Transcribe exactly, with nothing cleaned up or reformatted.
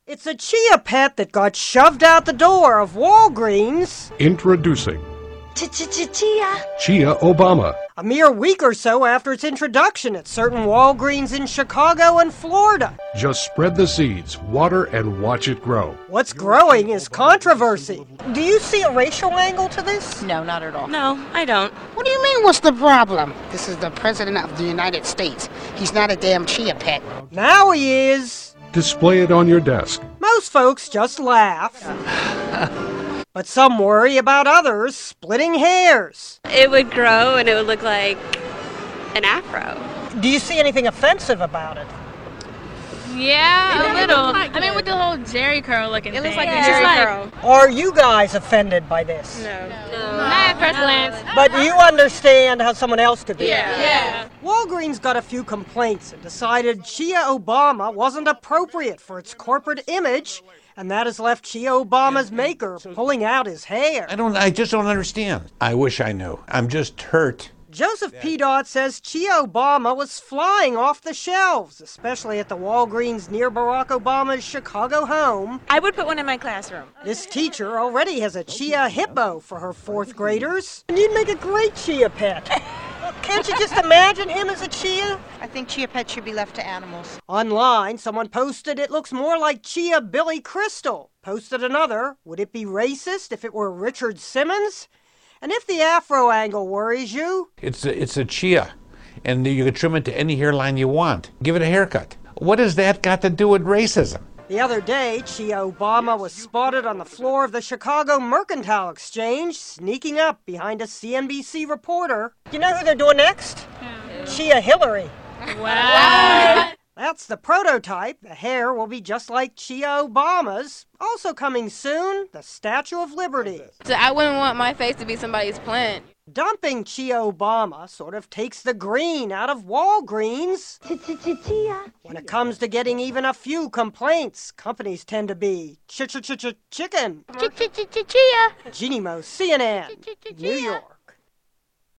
It's a chia pet that got shoved out the door of Walgreens. Introducing Ch-ch-ch-chia. Chia Obama. A mere week or so after its introduction at certain Walgreens in Chicago and Florida. Just spread the seeds, water, and watch it grow. What's growing is controversy. Do you see a racial angle to this? No, not at all. No, I don't. What do you mean, what's the problem? This is the President of the United States. He's not a damn chia pet. Now he is. Display it on your desk. Most folks just laugh. But some worry about others splitting hairs. It would grow and it would look like an afro. Do you see anything offensive about it? Yeah, a little. I mean, with the whole Jerry curl looking thing. It looks like It's a Jerry like, curl. Are you guys offended by this? No. Not at first glance. But you understand how someone else could be. Yeah. Yeah. Walgreens got a few complaints and decided Chia Obama wasn't appropriate for its corporate image, and that has left Chia Obama's maker pulling out his hair. I don't, I just don't understand. I wish I knew. I'm just hurt. Joseph P. Dodd says Chia Obama was flying off the shelves, especially at the Walgreens near Barack Obama's Chicago home. I would put one in my classroom. This teacher already has a Chia hippo for her fourth graders. And you'd make a great Chia pet. Can't you just imagine him as a Chia? I think chia pets should be left to animals. Online, someone posted it looks more like Chia Billy Crystal. Posted another, would it be racist if it were Richard Simmons? And if the afro angle worries you, It's a, it's a chia, and you can trim it to any hairline you want. Give it a haircut. What has that got to do with racism? the other day, Chia Obama was spotted on the floor of the Chicago Mercantile Exchange, sneaking up behind a C N B C reporter. You know who they're doing next? Chia Hillary. Wow. That's the prototype. The hair will be just like Chia Obama's. Also coming soon, the Statue of Liberty. So I wouldn't want my face to be somebody's plant. Dumping Chia Obama sort of takes the green out of Walgreens. Ch-ch-ch-chia. When it comes to getting even a few complaints, companies tend to be ch-ch-ch-ch-chicken. Ch-ch-ch-ch-chia. Jeannie Mo, C N N, New York.